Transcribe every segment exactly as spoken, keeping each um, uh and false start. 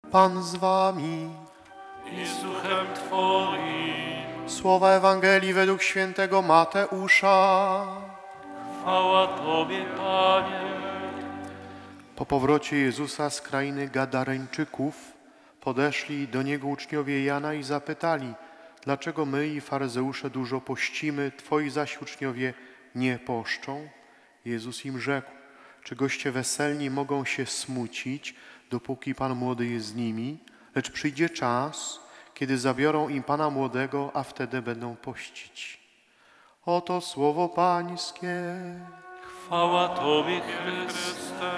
Pan z wami. I z duchem Twoim. Słowa Ewangelii według świętego Mateusza. Chwała Tobie, Panie. Po powrocie Jezusa z krainy Gadareńczyków podeszli do Niego uczniowie Jana i zapytali, dlaczego my i faryzeusze dużo pościmy, Twoi zaś uczniowie nie poszczą? Jezus im rzekł, czy goście weselni mogą się smucić, dopóki Pan młody jest z nimi, lecz przyjdzie czas, kiedy zabiorą im Pana młodego, a wtedy będą pościć. Oto słowo Pańskie. Chwała Tobie, Chryste.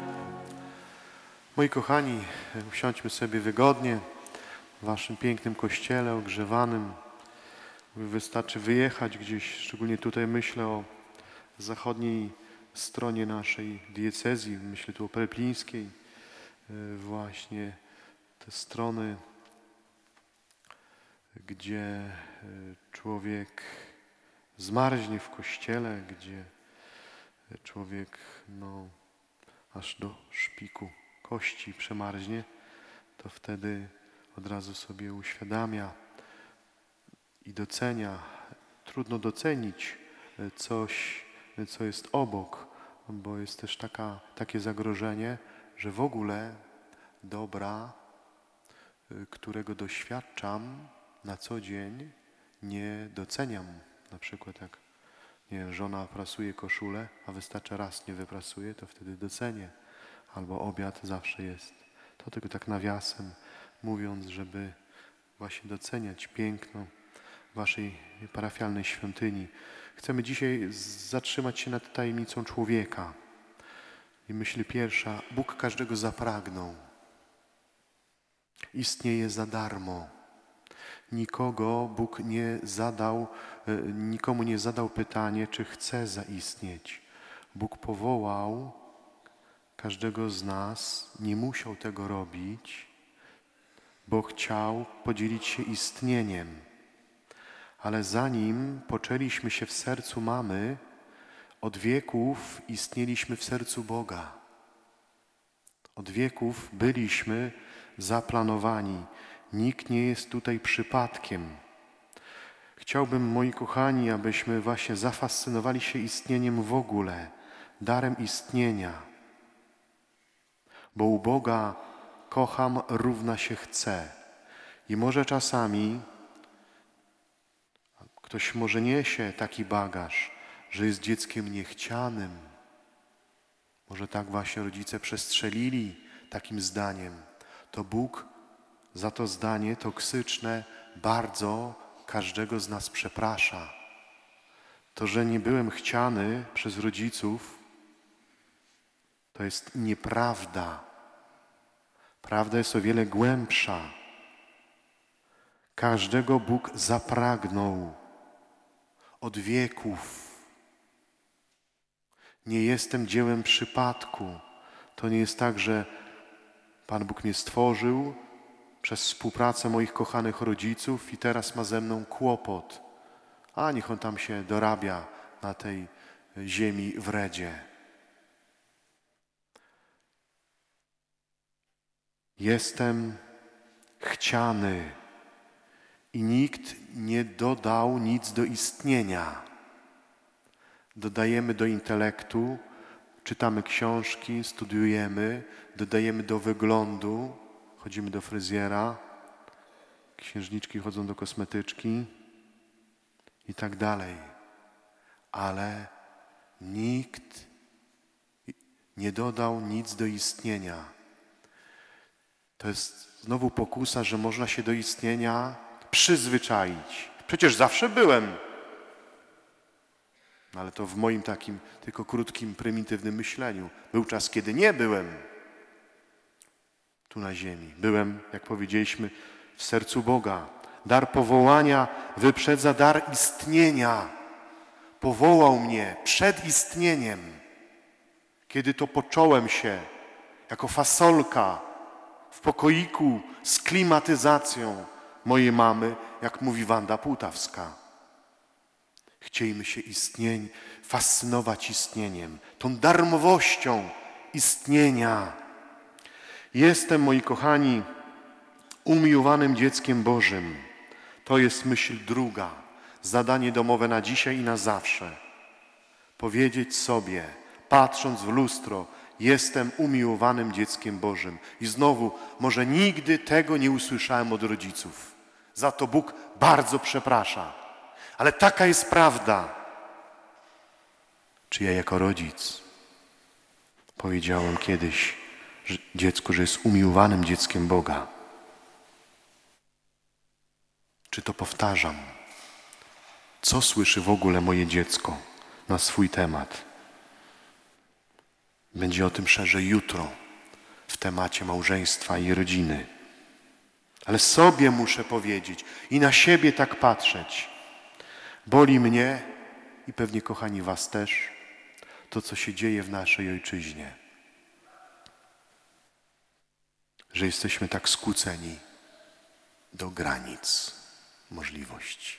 Moi kochani, usiądźmy sobie wygodnie w waszym pięknym kościele ogrzewanym. Wystarczy wyjechać gdzieś, szczególnie tutaj myślę o zachodniej stronie naszej diecezji, myślę tu o Pereplińskiej, właśnie te strony, gdzie człowiek zmarznie w kościele, gdzie człowiek no, aż do szpiku kości przemarznie, to wtedy od razu sobie uświadamia i docenia. Trudno docenić coś, co jest obok, bo jest też taka, takie zagrożenie, że w ogóle dobra, którego doświadczam na co dzień, nie doceniam. Na przykład jak nie wiem, żona prasuje koszulę, a wystarczy raz nie wyprasuje, to wtedy docenię. Albo obiad zawsze jest. To tylko tak nawiasem mówiąc, żeby właśnie doceniać piękno waszej parafialnej świątyni. Chcemy dzisiaj zatrzymać się nad tajemnicą człowieka. I myśl pierwsza, Bóg każdego zapragnął. Istnieje za darmo. Nikogo Bóg nie zadał, nikomu nie zadał pytanie, czy chce zaistnieć. Bóg powołał każdego z nas, nie musiał tego robić, bo chciał podzielić się istnieniem. Ale zanim poczęliśmy się w sercu mamy, od wieków istnieliśmy w sercu Boga. Od wieków byliśmy zaplanowani. Nikt nie jest tutaj przypadkiem. Chciałbym, moi kochani, abyśmy właśnie zafascynowali się istnieniem w ogóle, darem istnienia. Bo u Boga kocham równa się chcę. I może czasami ktoś może niesie taki bagaż, że jest dzieckiem niechcianym. Może tak właśnie rodzice przestrzelili takim zdaniem. To Bóg za to zdanie toksyczne bardzo każdego z nas przeprasza. To, że nie byłem chciany przez rodziców, to jest nieprawda. Prawda jest o wiele głębsza. Każdego Bóg zapragnął od wieków. Nie jestem dziełem przypadku. To nie jest tak, że Pan Bóg mnie stworzył przez współpracę moich kochanych rodziców i teraz ma ze mną kłopot. A niech on tam się dorabia na tej ziemi w Redzie. Jestem chciany i nikt nie dodał nic do istnienia. Dodajemy do intelektu, czytamy książki, studiujemy, dodajemy do wyglądu, chodzimy do fryzjera, księżniczki chodzą do kosmetyczki i tak dalej. Ale nikt nie dodał nic do istnienia. To jest znowu pokusa, że można się do istnienia przyzwyczaić. Przecież zawsze byłem. No ale to w moim takim tylko krótkim, prymitywnym myśleniu. Był czas, kiedy nie byłem tu na ziemi. Byłem, jak powiedzieliśmy, w sercu Boga. Dar powołania wyprzedza dar istnienia. Powołał mnie przed istnieniem. Kiedy to począłem się jako fasolka w pokoiku z klimatyzacją mojej mamy, jak mówi Wanda Półtawska. Chciejmy się istnień, fascynować istnieniem, tą darmowością istnienia. Jestem, moi kochani, umiłowanym dzieckiem Bożym. To jest myśl druga, zadanie domowe na dzisiaj i na zawsze. Powiedzieć sobie, patrząc w lustro, jestem umiłowanym dzieckiem Bożym. I znowu, może nigdy tego nie usłyszałem od rodziców. Za to Bóg bardzo przeprasza. Ale taka jest prawda. Czy ja jako rodzic powiedziałem kiedyś że dziecku, że jest umiłowanym dzieckiem Boga? Czy to powtarzam? Co słyszy w ogóle moje dziecko na swój temat? Będzie o tym szerzej jutro w temacie małżeństwa i rodziny. Ale sobie muszę powiedzieć i na siebie tak patrzeć. Boli mnie i pewnie, kochani, was też, to, co się dzieje w naszej ojczyźnie. Że jesteśmy tak skłóceni do granic możliwości.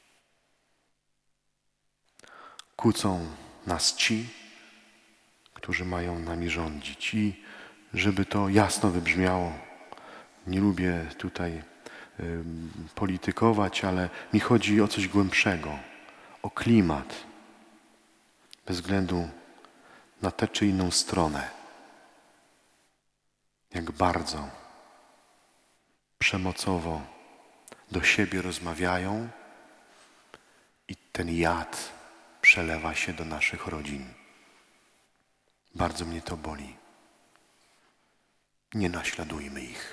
Kłócą nas ci, którzy mają nami rządzić. I żeby to jasno wybrzmiało, nie lubię tutaj y, politykować, ale mi chodzi o coś głębszego, o klimat, bez względu na tę czy inną stronę. Jak bardzo przemocowo do siebie rozmawiają i ten jad przelewa się do naszych rodzin. Bardzo mnie to boli. Nie naśladujmy ich.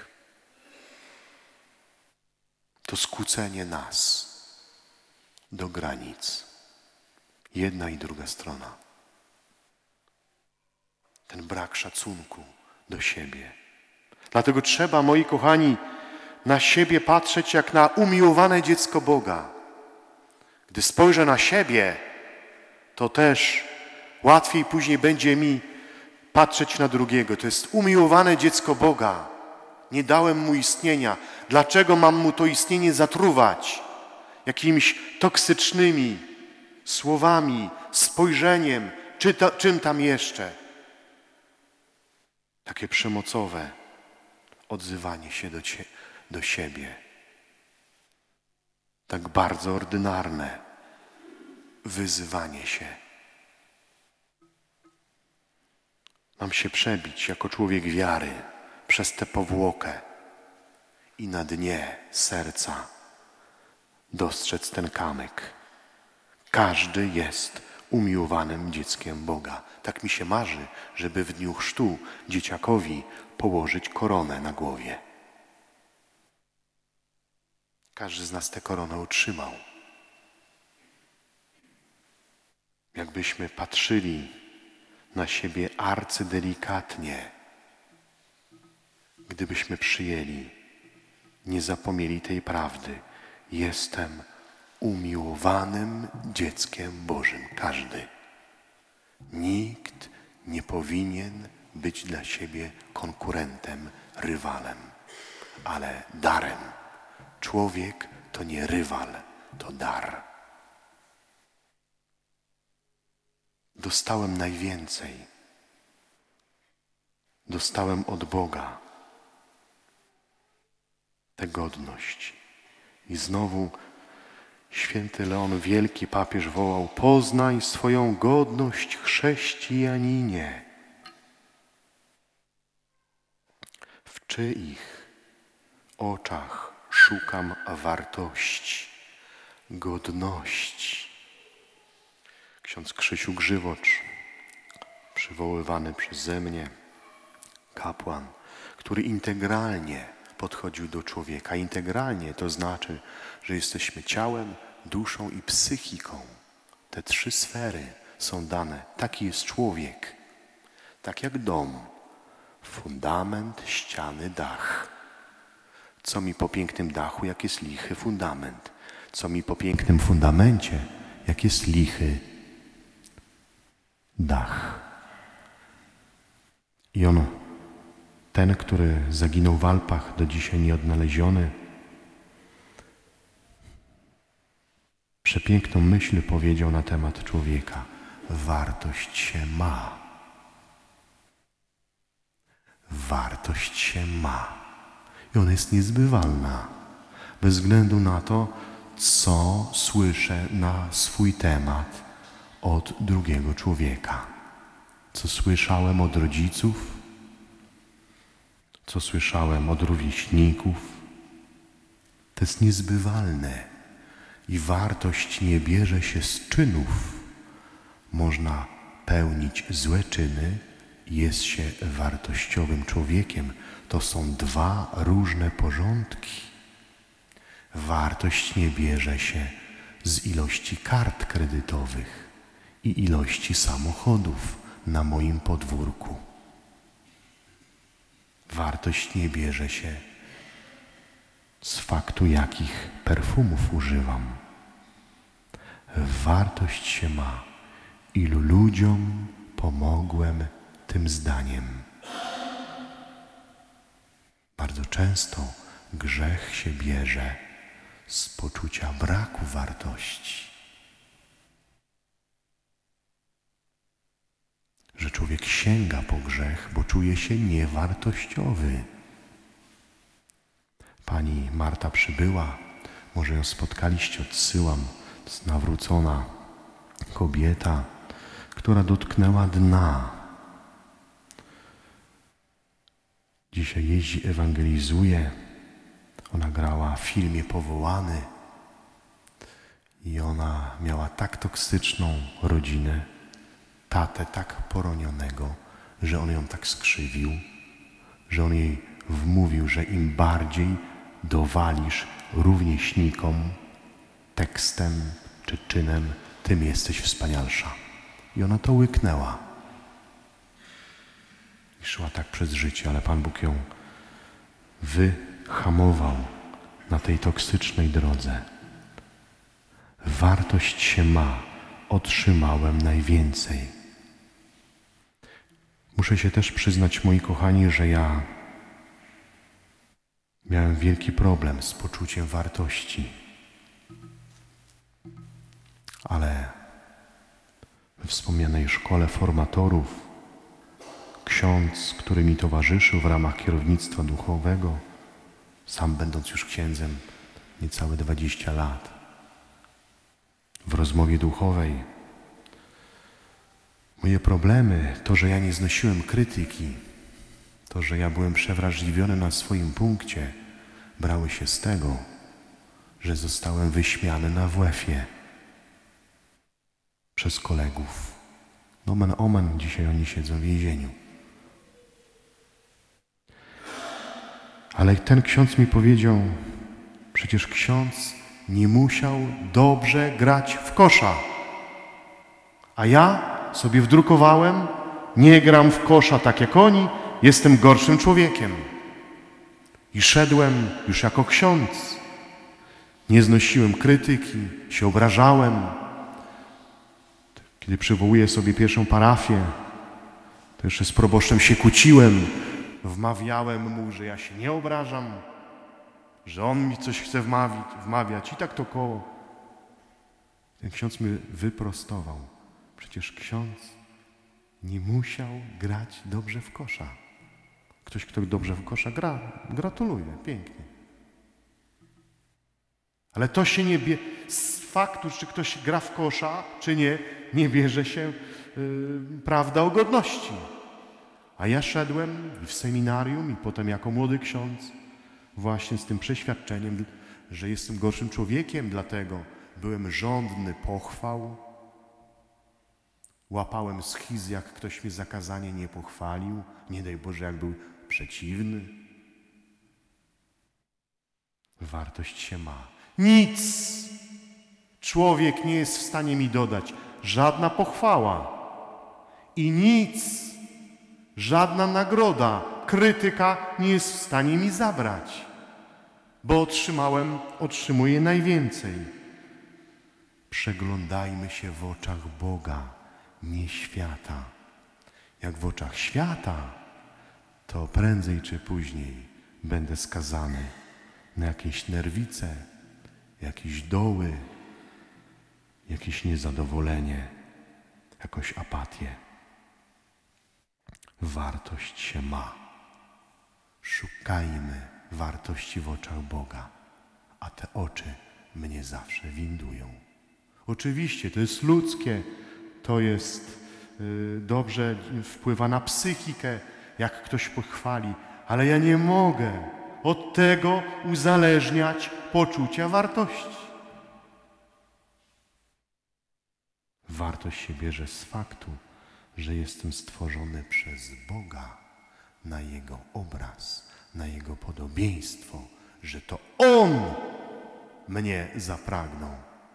To skłócenie nas do granic. Jedna i druga strona. Ten brak szacunku do siebie. Dlatego trzeba, moi kochani, na siebie patrzeć jak na umiłowane dziecko Boga. Gdy spojrzę na siebie, to też łatwiej później będzie mi patrzeć na drugiego. To jest umiłowane dziecko Boga. Nie dałem mu istnienia. Dlaczego mam mu to istnienie zatruwać? Jakimiś toksycznymi słowami, spojrzeniem, czy to, czym tam jeszcze? Takie przemocowe odzywanie się do, cie, do siebie. Tak bardzo ordynarne wyzywanie się. Mam się przebić jako człowiek wiary przez tę powłokę i na dnie serca dostrzec ten kamyk. Każdy jest umiłowanym dzieckiem Boga. Tak mi się marzy, żeby w dniu chrztu dzieciakowi położyć koronę na głowie. Każdy z nas tę koronę otrzymał. Jakbyśmy patrzyli na siebie arcydelikatnie, gdybyśmy przyjęli, nie zapomnieli tej prawdy. Jestem umiłowanym dzieckiem Bożym. Każdy. Nikt nie powinien być dla siebie konkurentem, rywalem, ale darem. Człowiek to nie rywal, to dar. Dostałem najwięcej. Dostałem od Boga tę godność. I znowu święty Leon Wielki, papież, wołał: poznaj swoją godność, chrześcijaninie. W czyich oczach szukam wartości, godności? Ksiądz Krzysiu Grzywocz, przywoływany przeze mnie, kapłan, który integralnie podchodził do człowieka. Integralnie to znaczy, że jesteśmy ciałem, duszą i psychiką. Te trzy sfery są dane. Taki jest człowiek. Tak jak dom. Fundament, ściany, dach. Co mi po pięknym dachu, jak jest lichy fundament? Co mi po pięknym fundamencie, jak jest lichy dach? I on, ten, który zaginął w Alpach, do dzisiaj nieodnaleziony, przepiękną myśl powiedział na temat człowieka. Wartość się ma. Wartość się ma. I ona jest niezbywalna, bez względu na to, co słyszę na swój temat od drugiego człowieka. Co słyszałem od rodziców, co słyszałem od rówieśników. To jest niezbywalne i wartość nie bierze się z czynów. Można pełnić złe czyny i jest się wartościowym człowiekiem. To są dwa różne porządki. Wartość nie bierze się z ilości kart kredytowych i ilości samochodów na moim podwórku. Wartość nie bierze się z faktu, jakich perfumów używam. Wartość się ma, ilu ludziom pomogłem tym zdaniem. Bardzo często grzech się bierze z poczucia braku wartości. Że człowiek sięga po grzech, bo czuje się niewartościowy. Pani Marta przybyła, może ją spotkaliście, odsyłam, to jest nawrócona kobieta, która dotknęła dna. Dzisiaj jeździ, ewangelizuje. Ona grała w filmie Powołany i ona miała tak toksyczną rodzinę, tatę tak poronionego, że on ją tak skrzywił, że on jej wmówił, że im bardziej dowalisz rówieśnikom tekstem czy czynem, tym jesteś wspanialsza. I ona to łyknęła. I szła tak przez życie, ale Pan Bóg ją wyhamował na tej toksycznej drodze. Wartość się ma. Otrzymałem najwięcej. Muszę się też przyznać, moi kochani, że ja miałem wielki problem z poczuciem wartości. Ale we wspomnianej szkole formatorów ksiądz, który mi towarzyszył w ramach kierownictwa duchowego, sam będąc już księdzem niecałe dwadzieścia lat, w rozmowie duchowej moje problemy, to, że ja nie znosiłem krytyki, to, że ja byłem przewrażliwiony na swoim punkcie, brały się z tego, że zostałem wyśmiany na W F-ie przez kolegów. Nomen omen, dzisiaj oni siedzą w więzieniu. Ale ten ksiądz mi powiedział, przecież ksiądz nie musiał dobrze grać w kosza. A ja sobie wdrukowałem, nie gram w kosza tak jak oni, jestem gorszym człowiekiem. I szedłem już jako ksiądz. Nie znosiłem krytyki, się obrażałem. Kiedy przywołuję sobie pierwszą parafię, to jeszcze z proboszczem się kłóciłem. Wmawiałem mu, że ja się nie obrażam, że on mi coś chce wmawić, wmawiać i tak to koło. Ten ksiądz mnie wyprostował. Przecież ksiądz nie musiał grać dobrze w kosza. Ktoś, kto dobrze w kosza gra, gratuluję, pięknie. Ale to się nie bie... z faktu, czy ktoś gra w kosza, czy nie, nie bierze się yy, prawda o godności. A ja szedłem w seminarium i potem jako młody ksiądz właśnie z tym przeświadczeniem, że jestem gorszym człowiekiem, dlatego byłem żądny pochwał. Łapałem schizy, jak ktoś mnie za kazanie nie pochwalił. Nie daj Boże, jak był przeciwny. Wartość się ma. Nic człowiek nie jest w stanie mi dodać. Żadna pochwała. I nic, żadna nagroda, krytyka nie jest w stanie mi zabrać. Bo otrzymałem, otrzymuję najwięcej. Przeglądajmy się w oczach Boga, nie świata. Jak w oczach świata, to prędzej czy później będę skazany na jakieś nerwice, jakieś doły, jakieś niezadowolenie, jakąś apatię. Wartość się ma. Szukajmy wartości w oczach Boga, a te oczy mnie zawsze windują. Oczywiście to jest ludzkie, to jest yy, dobrze, wpływa na psychikę, jak ktoś pochwali, ale ja nie mogę od tego uzależniać poczucia wartości. Wartość się bierze z faktu, że jestem stworzony przez Boga na Jego obraz, na Jego podobieństwo, że to On mnie zapragnął.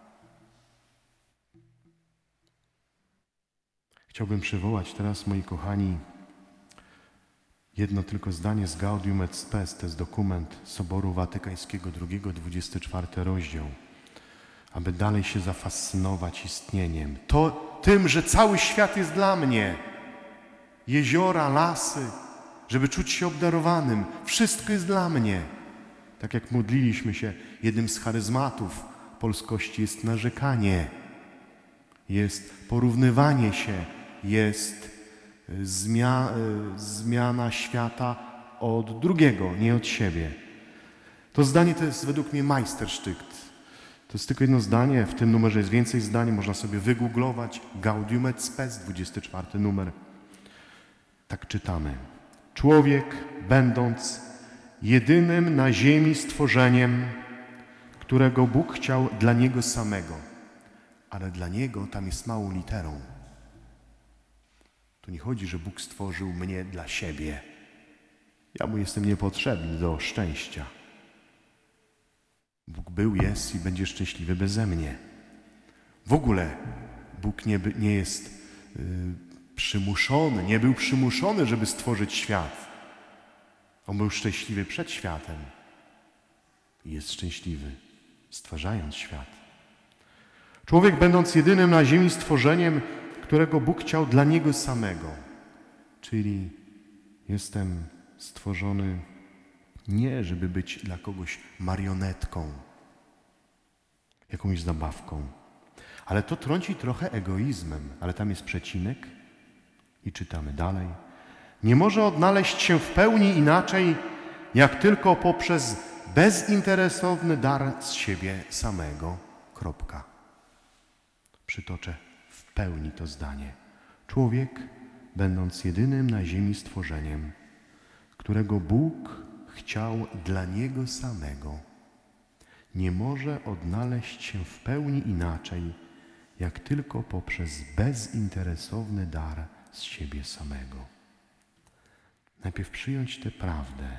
Chciałbym przywołać teraz, moi kochani, jedno tylko zdanie z Gaudium et Spes, to jest dokument Soboru Watykańskiego drugiego, dwudziesty czwarty rozdział, aby dalej się zafascynować istnieniem. To tym, że cały świat jest dla mnie. Jeziora, lasy, żeby czuć się obdarowanym. Wszystko jest dla mnie. Tak jak modliliśmy się, jednym z charyzmatów polskości jest narzekanie, jest porównywanie się, jest zmia zmiana świata od drugiego, nie od siebie. To zdanie to jest według mnie Majstersztykt. To jest tylko jedno zdanie, w tym numerze jest więcej zdań, można sobie wygooglować. Gaudium et Spes, dwudziesty czwarty numer. Tak czytamy. Człowiek, będąc jedynym na ziemi stworzeniem, którego Bóg chciał dla niego samego, ale dla niego tam jest małą literą. Tu nie chodzi, że Bóg stworzył mnie dla siebie. Ja mu jestem niepotrzebny do szczęścia. Bóg był, jest i będzie szczęśliwy beze mnie. W ogóle Bóg nie, nie jest y, przymuszony, nie był przymuszony, żeby stworzyć świat. On był szczęśliwy przed światem i jest szczęśliwy, stwarzając świat. Człowiek, będąc jedynym na ziemi stworzeniem, którego Bóg chciał dla niego samego, czyli jestem stworzony nie, żeby być dla kogoś marionetką, jakąś zabawką, ale to trąci trochę egoizmem, ale tam jest przecinek i czytamy dalej. Nie może odnaleźć się w pełni inaczej, jak tylko poprzez bezinteresowny dar z siebie samego. Kropka. Przytoczę w pełni to zdanie. Człowiek, będąc jedynym na ziemi stworzeniem, którego Bóg chciał dla niego samego, nie może odnaleźć się w pełni inaczej, jak tylko poprzez bezinteresowny dar z siebie samego. Najpierw przyjąć tę prawdę,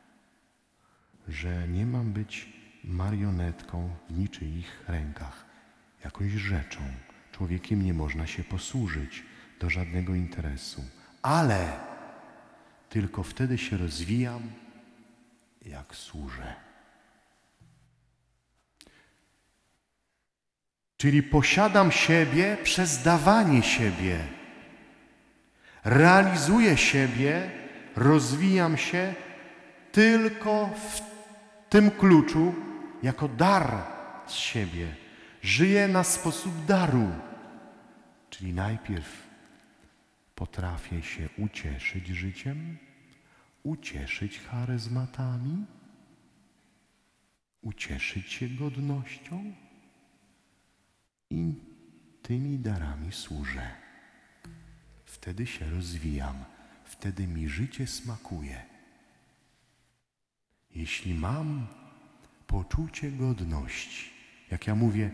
że nie mam być marionetką w niczyich rękach, jakąś rzeczą. Człowiekiem nie można się posłużyć do żadnego interesu, ale tylko wtedy się rozwijam, jak służę. Czyli posiadam siebie przez dawanie siebie. Realizuję siebie, rozwijam się tylko w tym kluczu, jako dar z siebie. Żyję na sposób daru. Czyli najpierw potrafię się ucieszyć życiem, ucieszyć charyzmatami, ucieszyć się godnością i tymi darami służę. Wtedy się rozwijam, wtedy mi życie smakuje. Jeśli mam poczucie godności, jak ja mówię,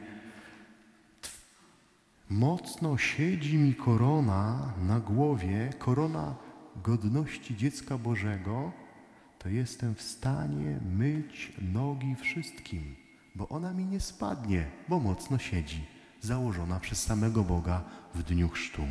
mocno siedzi mi korona na głowie, korona godności dziecka Bożego, to jestem w stanie myć nogi wszystkim, bo ona mi nie spadnie, bo mocno siedzi, założona przez samego Boga w dniu chrztu.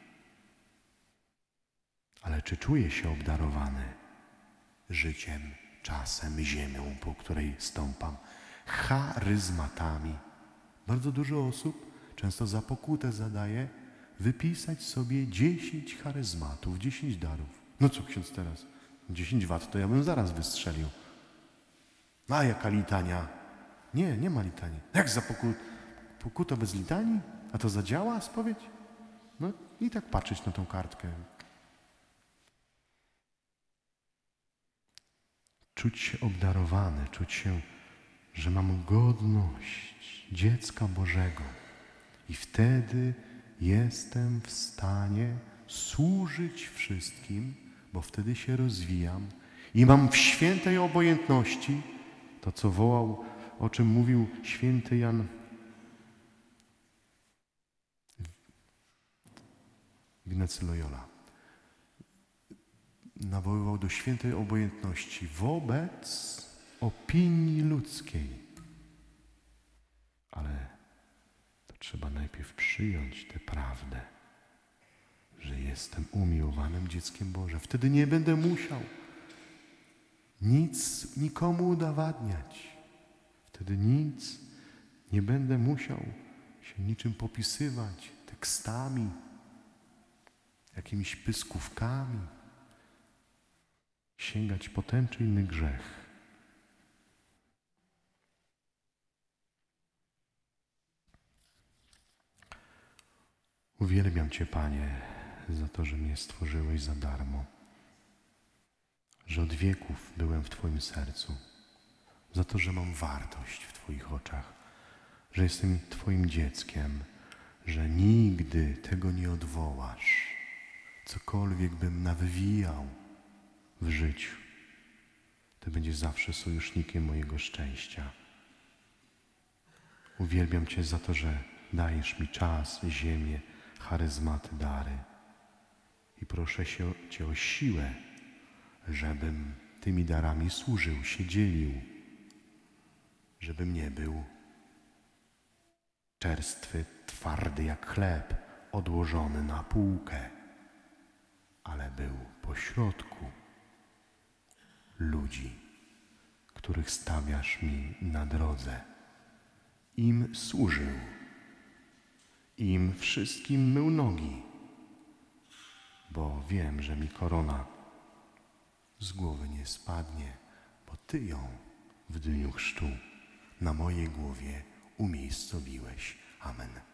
Ale czy czuję się obdarowany życiem, czasem, ziemią, po której stąpam, charyzmatami? Bardzo dużo osób często za pokutę zadaje wypisać sobie dziesięć charyzmatów, dziesięć darów. No co ksiądz teraz? dziesięć wat to ja bym zaraz wystrzelił. No a jaka litania? Nie, nie ma litanii. Jak za poku... pokuta bez litanii? A to zadziała spowiedź? No i tak patrzeć na tą kartkę. czuć się obdarowany, czuć się, że mam godność dziecka Bożego. I wtedy jestem w stanie służyć wszystkim, bo wtedy się rozwijam i mam w świętej obojętności to, co wołał, o czym mówił święty Jan Ignacy Loyola. Nawoływał do świętej obojętności wobec opinii ludzkiej. Ale to trzeba najpierw przyjąć tę prawdę, że jestem umiłowanym dzieckiem Bożym. Wtedy nie będę musiał nic nikomu udowadniać. Wtedy nic nie będę musiał się niczym popisywać tekstami, jakimiś pyskówkami, sięgać po ten czy inny grzech. Uwielbiam Cię, Panie, za to, że mnie stworzyłeś za darmo, że od wieków byłem w Twoim sercu, za to, że mam wartość w Twoich oczach, że jestem Twoim dzieckiem, że nigdy tego nie odwołasz, cokolwiek bym nawywijał w życiu. Ty będziesz zawsze sojusznikiem mojego szczęścia. Uwielbiam Cię za to, że dajesz mi czas, ziemię, charyzmaty, dary. I proszę się, Cię o siłę, żebym tymi darami służył, się dzielił, żebym nie był czerstwy, twardy jak chleb, odłożony na półkę, ale był pośrodku ludzi, których stawiasz mi na drodze. Im służył, im wszystkim mył nogi, bo wiem, że mi korona z głowy nie spadnie, bo Ty ją w dniu chrztu na mojej głowie umiejscowiłeś. Amen.